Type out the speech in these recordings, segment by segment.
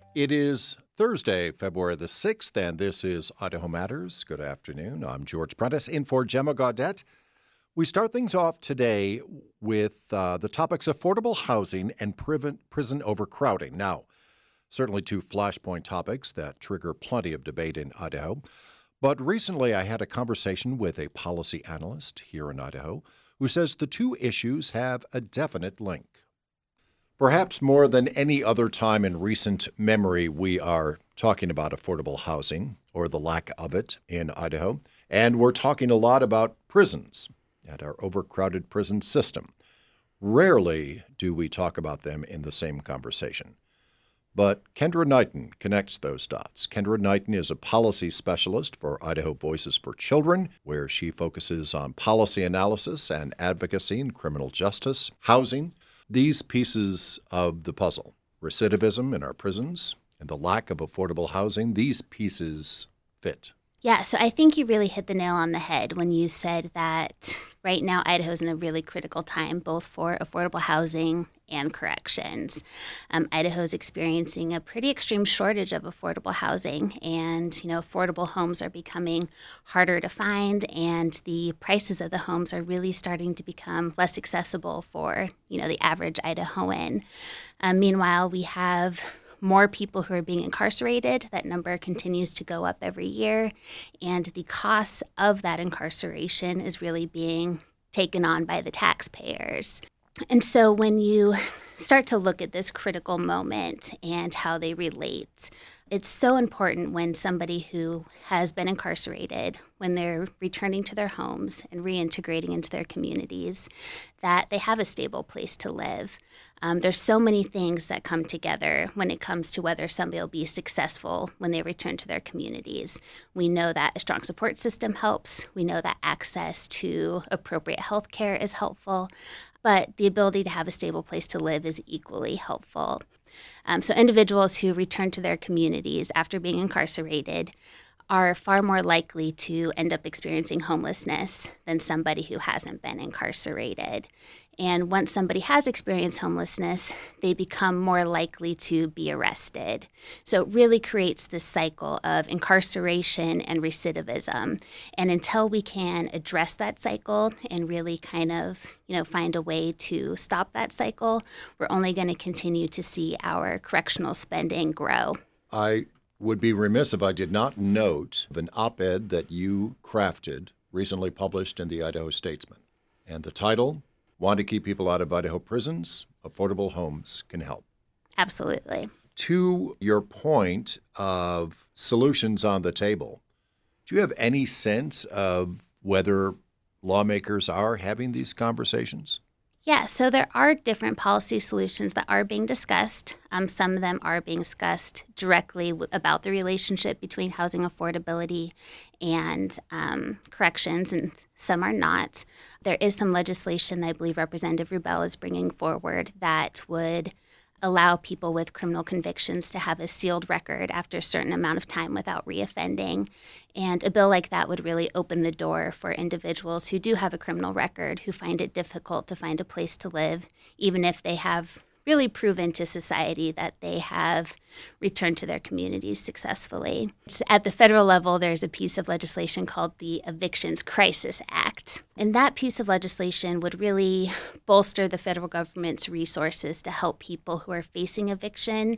It is Thursday, February the 6th, and this is Idaho Matters. Good afternoon. I'm George Prentice in for Gemma Gaudette. We start things off today with the topics affordable housing and prison overcrowding. Now, certainly two flashpoint topics that trigger plenty of debate in Idaho. But recently I had a conversation with a policy analyst here in Idaho who says the two issues have a definite link. Perhaps more than any other time in recent memory, we are talking about affordable housing or the lack of it in Idaho. And we're talking a lot about prisons and our overcrowded prison system. Rarely do we talk about them in the same conversation. But Kendra Knighton connects those dots. Kendra Knighton is a policy specialist for Idaho Voices for Children, where she focuses on policy analysis and advocacy in criminal justice, housing. These pieces of the puzzle, recidivism in our prisons and the lack of affordable housing, these pieces fit. Yeah, so I think you really hit the nail on the head when you said that right now Idaho's in a really critical time, both for affordable housing and corrections. Idaho's experiencing a pretty extreme shortage of affordable housing, and affordable homes are becoming harder to find, and the prices of the homes are really starting to become less accessible for the average Idahoan. Meanwhile, we have more people who are being incarcerated. That number continues to go up every year, and the costs of that incarceration is really being taken on by the taxpayers. And so when you start to look at this critical moment and how they relate, it's so important when somebody who has been incarcerated, when they're returning to their homes and reintegrating into their communities, that they have a stable place to live. There's so many things that come together when it comes to whether somebody will be successful when they return to their communities. We know that a strong support system helps. We know that access to appropriate health care is helpful, but the ability to have a stable place to live is equally helpful. So individuals who return to their communities after being incarcerated are far more likely to end up experiencing homelessness than somebody who hasn't been incarcerated. And once somebody has experienced homelessness, they become more likely to be arrested. So it really creates this cycle of incarceration and recidivism. And until we can address that cycle and really kind of, find a way to stop that cycle, we're only going to continue to see our correctional spending grow. I would be remiss if I did not note an op-ed that you crafted, recently published in the Idaho Statesman. And the title, Want to Keep People Out of Idaho Prisons? Affordable Homes Can Help. Absolutely. To your point of solutions on the table, do you have any sense of whether lawmakers are having these conversations? Yeah, so there are different policy solutions that are being discussed. Some of them are being discussed directly about the relationship between housing affordability and corrections, and some are not. There is some legislation that I believe Representative Rubel is bringing forward that would allow people with criminal convictions to have a sealed record after a certain amount of time without reoffending. And a bill like that would really open the door for individuals who do have a criminal record, who find it difficult to find a place to live, even if they have really proven to society that they have returned to their communities successfully. At the federal level, there's a piece of legislation called the Evictions Crisis Act. And that piece of legislation would really bolster the federal government's resources to help people who are facing eviction,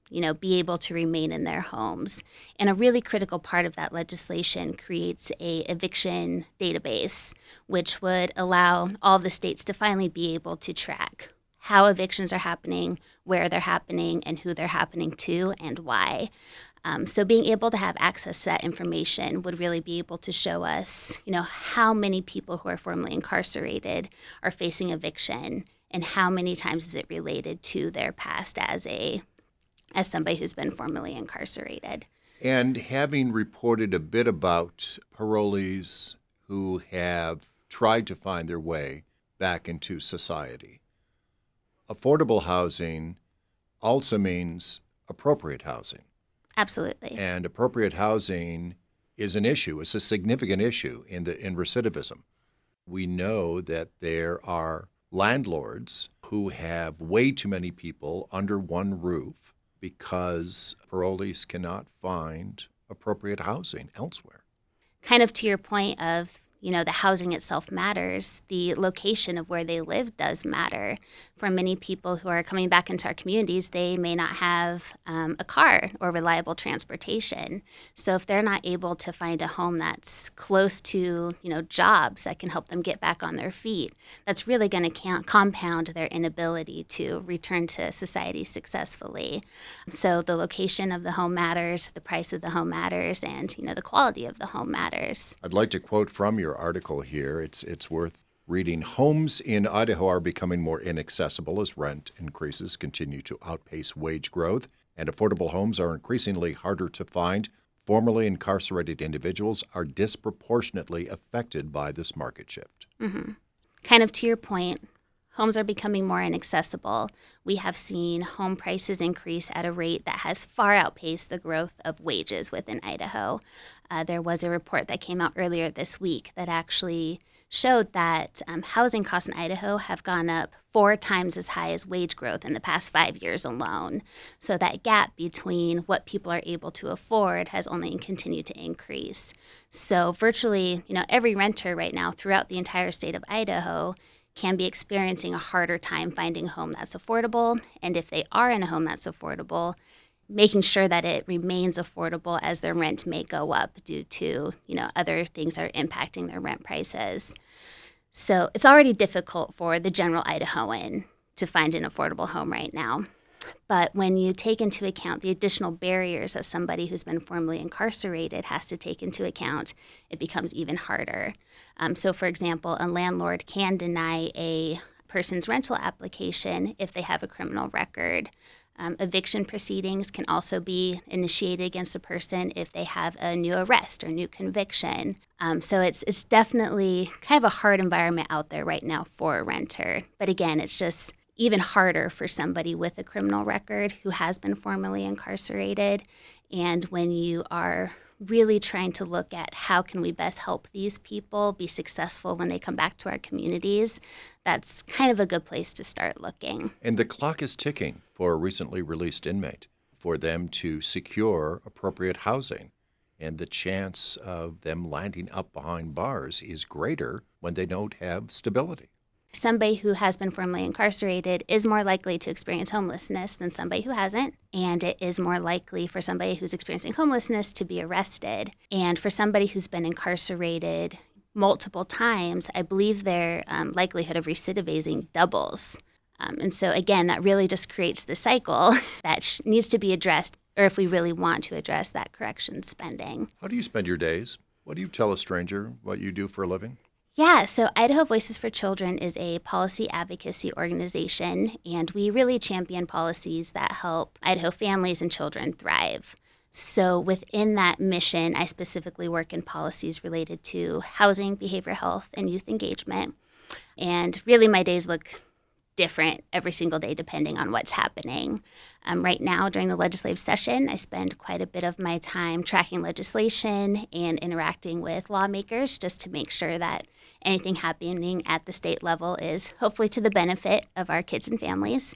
be able to remain in their homes. And a really critical part of that legislation creates a eviction database, which would allow all the states to finally be able to track how evictions are happening, where they're happening, and who they're happening to, and why. So being able to have access to that information would really be able to show us, how many people who are formerly incarcerated are facing eviction, and how many times is it related to their past as somebody who's been formerly incarcerated. And having reported a bit about parolees who have tried to find their way back into society, affordable housing also means appropriate housing. Absolutely. And appropriate housing is an issue. It's a significant issue in recidivism. We know that there are landlords who have way too many people under one roof because parolees cannot find appropriate housing elsewhere. Kind of to your point of, the housing itself matters. The location of where they live does matter. For many people who are coming back into our communities, they may not have a car or reliable transportation. So if they're not able to find a home that's close to, jobs that can help them get back on their feet, that's really going to compound their inability to return to society successfully. So the location of the home matters, the price of the home matters, and, the quality of the home matters. I'd like to quote from your article here. It's worth reading. Homes in Idaho are becoming more inaccessible as rent increases continue to outpace wage growth, and affordable homes are increasingly harder to find. Formerly incarcerated individuals are disproportionately affected by this market shift. Mm-hmm. Kind of to your point, homes are becoming more inaccessible. We have seen home prices increase at a rate that has far outpaced the growth of wages within Idaho. There was a report that came out earlier this week that actually showed that housing costs in Idaho have gone up 4 times as high as wage growth in the past 5 years alone. So that gap between what people are able to afford has only continued to increase. So virtually, every renter right now throughout the entire state of Idaho can be experiencing a harder time finding a home that's affordable. And if they are in a home that's affordable, making sure that it remains affordable as their rent may go up due to, other things that are impacting their rent prices. So it's already difficult for the general Idahoan to find an affordable home right now. But when you take into account the additional barriers that somebody who's been formerly incarcerated has to take into account, it becomes even harder. So, for example, a landlord can deny a person's rental application if they have a criminal record. Eviction proceedings can also be initiated against a person if they have a new arrest or new conviction. So it's definitely kind of a hard environment out there right now for a renter. But again, it's just even harder for somebody with a criminal record who has been formerly incarcerated. And when you are really trying to look at how can we best help these people be successful when they come back to our communities, that's kind of a good place to start looking. And the clock is ticking for a recently released inmate for them to secure appropriate housing. And the chance of them landing up behind bars is greater when they don't have stability. Somebody who has been formerly incarcerated is more likely to experience homelessness than somebody who hasn't. And it is more likely for somebody who's experiencing homelessness to be arrested. And for somebody who's been incarcerated multiple times, I believe their likelihood of recidivizing doubles. And so, again, that really just creates the cycle that needs to be addressed, or if we really want to address that correction spending. How do you spend your days? What do you tell a stranger what you do for a living? Yeah, so Idaho Voices for Children is a policy advocacy organization, and we really champion policies that help Idaho families and children thrive. So within that mission, I specifically work in policies related to housing, behavioral health, and youth engagement. And really my days look different every single day depending on what's happening. Right now, during the legislative session, I spend quite a bit of my time tracking legislation and interacting with lawmakers just to make sure that anything happening at the state level is hopefully to the benefit of our kids and families.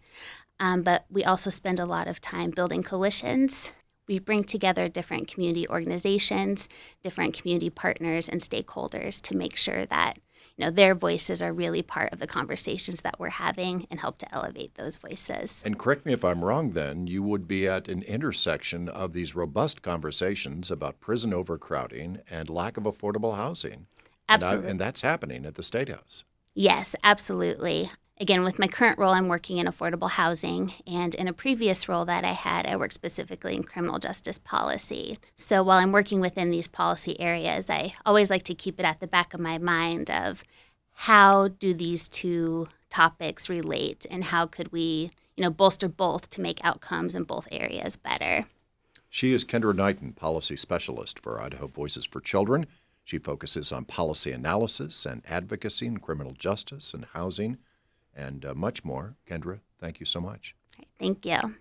But we also spend a lot of time building coalitions. We bring together different community organizations, different community partners and stakeholders to make sure that their voices are really part of the conversations that we're having and help to elevate those voices. And correct me if I'm wrong then, you would be at an intersection of these robust conversations about prison overcrowding and lack of affordable housing. Absolutely. And that's happening at the State House. Yes, absolutely. Again, with my current role, I'm working in affordable housing, and in a previous role that I had, I worked specifically in criminal justice policy. So while I'm working within these policy areas, I always like to keep it at the back of my mind of how do these two topics relate, and how could we, bolster both to make outcomes in both areas better. She is Kendra Knighton, policy specialist for Idaho Voices for Children. She focuses on policy analysis and advocacy in criminal justice and housing, and much more. Kendra, thank you so much. Thank you.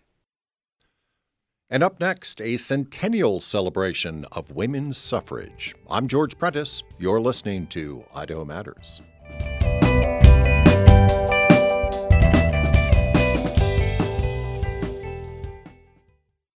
And up next, a centennial celebration of women's suffrage. I'm George Prentice. You're listening to Idaho Matters.